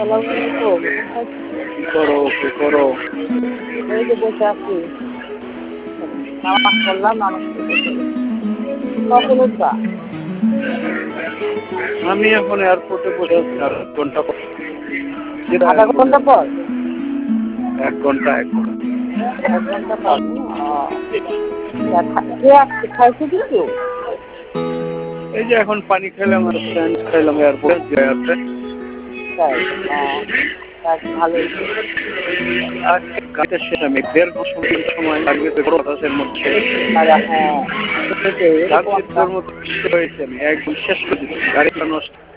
কি করো, কি করো? এই যে বসে আছি, নামাজ পড়লাম, নামাজ পড়তে কখন উঠবা? আমি এখন এয়ারপোর্টে বসে আছি, আর 1 ঘন্টা পর। আধা ঘন্টা পর? 1 ঘন্টা, 1 ঘন্টা। 1 ঘন্টা পর। কে আসছে, খাইছে কিছু? এই যে এখন পানি খেলাম আর স্যান্ড খাইলাম এয়ারপোর্টে। তাই? ভালোই। আজকে গাড়িটা শেষ, আমি 1.5 ঘন্টা সময় লাগবে তো বাতাসের মধ্যে। হ্যাঁ, যান্ত্রিক মতো হয়েছে, আমি একদম শেষ করে দিচ্ছি, গাড়িটা নষ্ট।